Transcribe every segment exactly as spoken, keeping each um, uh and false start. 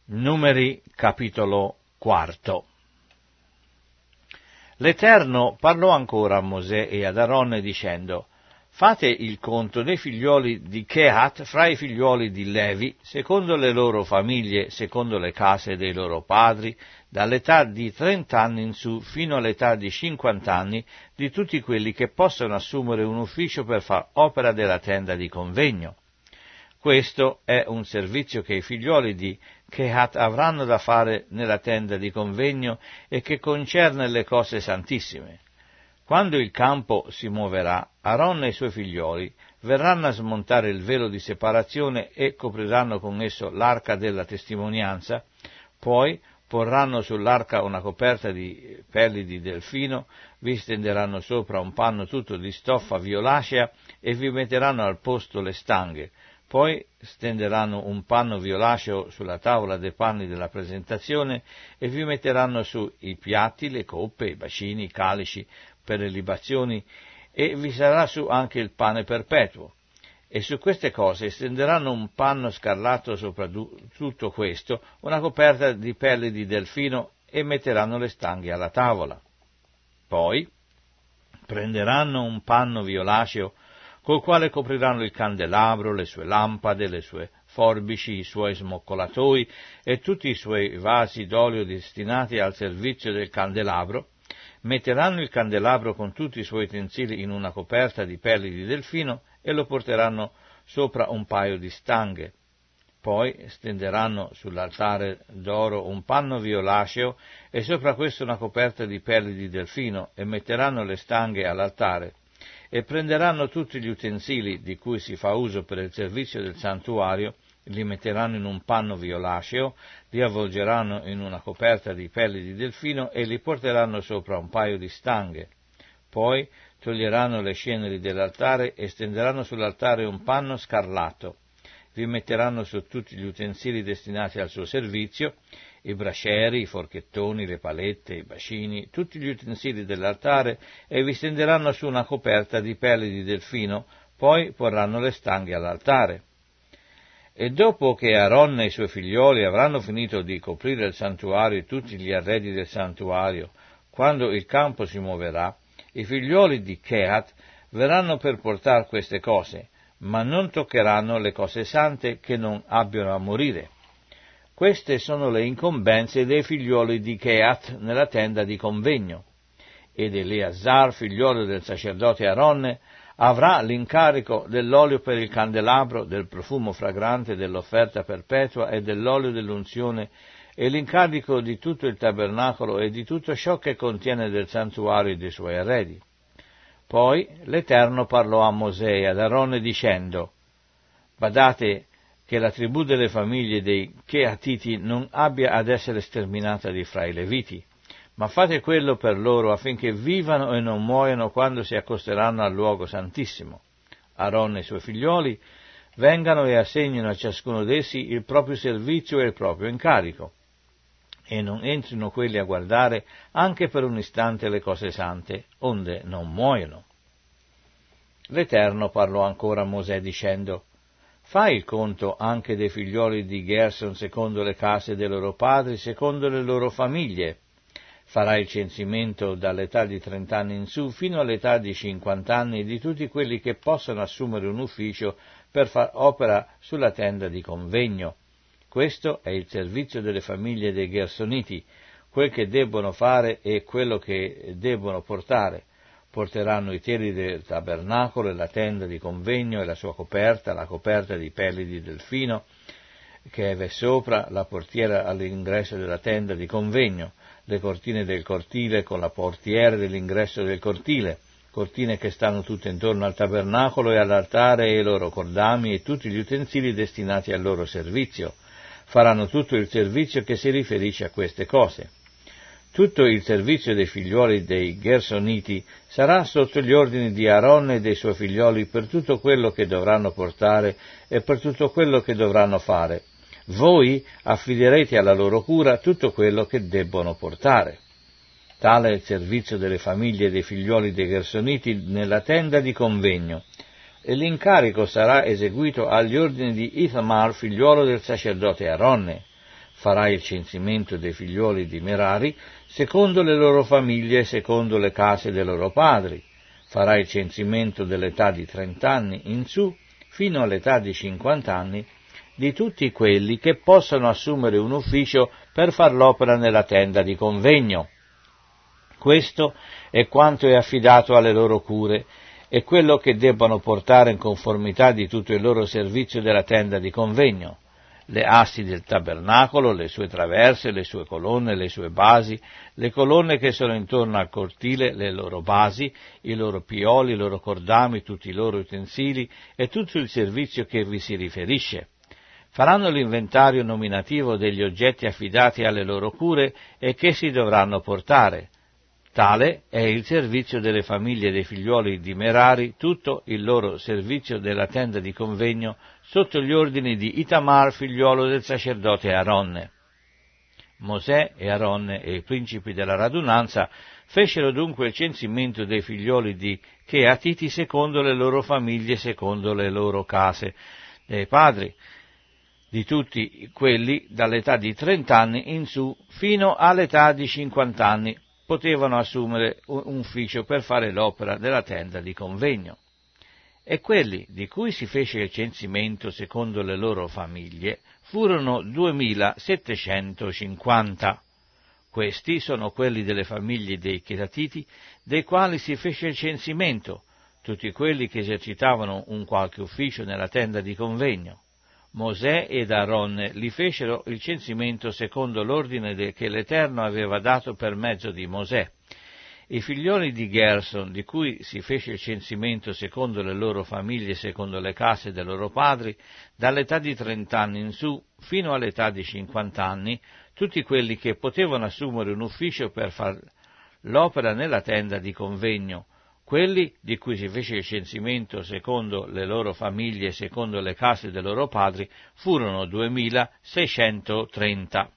Numeri capitolo quarto. L'Eterno parlò ancora a Mosè e ad Aronne dicendo: fate il conto dei figlioli di Kehat fra i figlioli di Levi, secondo le loro famiglie, secondo le case dei loro padri, dall'età di trent'anni in su fino all'età di cinquant'anni, di tutti quelli che possono assumere un ufficio per far opera della tenda di convegno. Questo è un servizio che i figlioli di Kehat avranno da fare nella tenda di convegno e che concerne le cose santissime. Quando il campo si muoverà, Aronne e i suoi figlioli verranno a smontare il velo di separazione e copriranno con esso l'arca della testimonianza, poi porranno sull'arca una coperta di pelli di delfino, vi stenderanno sopra un panno tutto di stoffa violacea e vi metteranno al posto le stanghe. Poi stenderanno un panno violaceo sulla tavola dei panni della presentazione e vi metteranno su i piatti, le coppe, i bacini, i calici per le libazioni e vi sarà su anche il pane perpetuo. E su queste cose stenderanno un panno scarlatto sopra tutto questo, una coperta di pelli di delfino e metteranno le stanghe alla tavola. Poi prenderanno un panno violaceo col quale copriranno il candelabro, le sue lampade, le sue forbici, i suoi smoccolatoi e tutti i suoi vasi d'olio destinati al servizio del candelabro, metteranno il candelabro con tutti i suoi utensili in una coperta di pelli di delfino e lo porteranno sopra un paio di stanghe. Poi stenderanno sull'altare d'oro un panno violaceo e sopra questo una coperta di pelli di delfino e metteranno le stanghe all'altare. E prenderanno tutti gli utensili di cui si fa uso per il servizio del santuario, li metteranno in un panno violaceo, li avvolgeranno in una coperta di pelli di delfino e li porteranno sopra un paio di stanghe. Poi toglieranno le ceneri dell'altare e stenderanno sull'altare un panno scarlatto. Vi metteranno su tutti gli utensili destinati al suo servizio, i brascieri, i forchettoni, le palette, i bacini, tutti gli utensili dell'altare, e vi stenderanno su una coperta di pelli di delfino, poi porranno le stanghe all'altare. E dopo che Aronne e i suoi figlioli avranno finito di coprire il santuario e tutti gli arredi del santuario, quando il campo si muoverà, i figlioli di Kehat verranno per portare queste cose, ma non toccheranno le cose sante che non abbiano a morire. Queste sono le incombenze dei figlioli di Kehat nella tenda di convegno. Ed Eleazar, figliolo del sacerdote Aronne, avrà l'incarico dell'olio per il candelabro, del profumo fragrante, dell'offerta perpetua e dell'olio dell'unzione, e l'incarico di tutto il tabernacolo e di tutto ciò che contiene del santuario e dei suoi arredi. Poi l'Eterno parlò a Mosè e ad Aronne dicendo: badate che la tribù delle famiglie dei Kehatiti non abbia ad essere sterminata di fra i Leviti, ma fate quello per loro affinché vivano e non muoiano quando si accosteranno al luogo santissimo. Aronne e i suoi figlioli vengano e assegnino a ciascuno d'essi il proprio servizio e il proprio incarico, e non entrino quelli a guardare anche per un istante le cose sante, onde non muoiono. L'Eterno parlò ancora a Mosè dicendo: fai il conto anche dei figlioli di Gerson secondo le case dei loro padri, secondo le loro famiglie. Farai il censimento dall'età di trent'anni in su fino all'età di cinquant'anni di tutti quelli che possono assumere un ufficio per far opera sulla tenda di convegno. Questo è il servizio delle famiglie dei Gersoniti, quel che debbono fare e quello che debbono portare. Porteranno i teli del tabernacolo e la tenda di convegno e la sua coperta, la coperta di pelli di delfino che è sopra, la portiera all'ingresso della tenda di convegno, le cortine del cortile con la portiera dell'ingresso del cortile, cortine che stanno tutte intorno al tabernacolo e all'altare e i loro cordami e tutti gli utensili destinati al loro servizio. Faranno tutto il servizio che si riferisce a queste cose. Tutto il servizio dei figlioli dei Gersoniti sarà sotto gli ordini di Aronne e dei suoi figlioli per tutto quello che dovranno portare e per tutto quello che dovranno fare. Voi affiderete alla loro cura tutto quello che debbono portare. Tale è il servizio delle famiglie dei figlioli dei Gersoniti nella tenda di convegno, e l'incarico sarà eseguito agli ordini di Ithamar, figliuolo del sacerdote Aronne. Farai il censimento dei figlioli di Merari, secondo le loro famiglie e secondo le case dei loro padri. Farai il censimento dell'età di trent'anni in su, fino all'età di cinquant'anni, di tutti quelli che possano assumere un ufficio per far l'opera nella tenda di convegno. Questo è quanto è affidato alle loro cure, e quello che debbano portare in conformità di tutto il loro servizio della tenda di convegno: le assi del tabernacolo, le sue traverse, le sue colonne, le sue basi, le colonne che sono intorno al cortile, le loro basi, i loro pioli, i loro cordami, tutti i loro utensili e tutto il servizio che vi si riferisce. Faranno l'inventario nominativo degli oggetti affidati alle loro cure e che si dovranno portare. Tale è il servizio delle famiglie dei figliuoli di Merari, tutto il loro servizio della tenda di convegno, sotto gli ordini di Itamar, figliuolo del sacerdote Aronne. Mosè e Aronne e i principi della radunanza fecero dunque il censimento dei figlioli di Cheatiti secondo le loro famiglie, secondo le loro case, dei padri, di tutti quelli dall'età di trent'anni in su fino all'età di cinquant'anni potevano assumere un ufficio per fare l'opera della tenda di convegno. E quelli di cui si fece il censimento secondo le loro famiglie furono duemilasettecentocinquanta. Questi sono quelli delle famiglie dei Cheatiti, dei quali si fece il censimento, tutti quelli che esercitavano un qualche ufficio nella tenda di convegno. Mosè ed Aronne li fecero il censimento secondo l'ordine che l'Eterno aveva dato per mezzo di Mosè. I figlioli di Gerson, di cui si fece il censimento secondo le loro famiglie, secondo le case dei loro padri, dall'età di trent'anni in su fino all'età di cinquant'anni, tutti quelli che potevano assumere un ufficio per far l'opera nella tenda di convegno, quelli di cui si fece il censimento secondo le loro famiglie e secondo le case dei loro padri, furono duemilaseicentotrenta.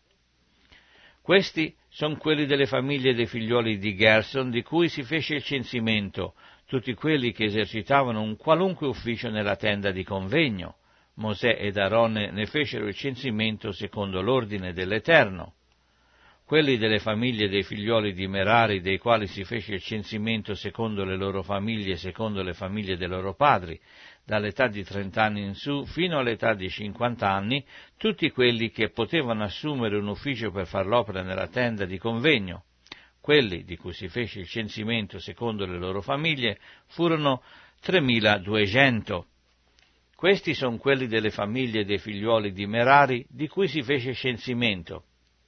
Questi sono quelli delle famiglie dei figlioli di Gerson, di cui si fece il censimento, tutti quelli che esercitavano un qualunque ufficio nella tenda di convegno. Mosè ed Aronne ne fecero il censimento secondo l'ordine dell'Eterno. Quelli delle famiglie dei figlioli di Merari, dei quali si fece il censimento secondo le loro famiglie e secondo le famiglie dei loro padri, dall'età di trent'anni in su fino all'età di cinquant'anni, tutti quelli che potevano assumere un ufficio per far l'opera nella tenda di convegno. Quelli di cui si fece il censimento secondo le loro famiglie furono tremiladuecento. Questi sono quelli delle famiglie dei figlioli di Merari, di cui si fece il censimento.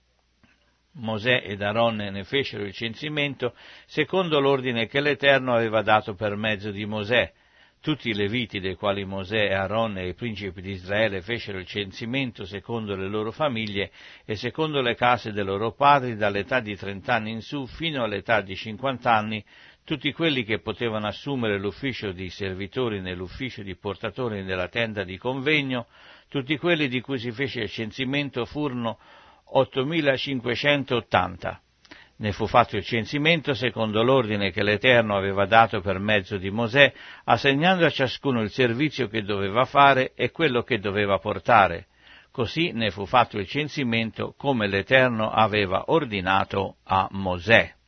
Mosè ed Aronne ne fecero il censimento secondo l'ordine che l'Eterno aveva dato per mezzo di Mosè. Tutti i Leviti, dei quali Mosè e Aronne e i principi di Israele fecero il censimento secondo le loro famiglie e secondo le case dei loro padri, dall'età di trent'anni in su fino all'età di cinquant'anni, tutti quelli che potevano assumere l'ufficio di servitori nell'ufficio di portatori della tenda di convegno, tutti quelli di cui si fece il censimento furono ottomilacinquecentottanta. Ne fu fatto il censimento secondo l'ordine che l'Eterno aveva dato per mezzo di Mosè, assegnando a ciascuno il servizio che doveva fare e quello che doveva portare. Così ne fu fatto il censimento come l'Eterno aveva ordinato a Mosè.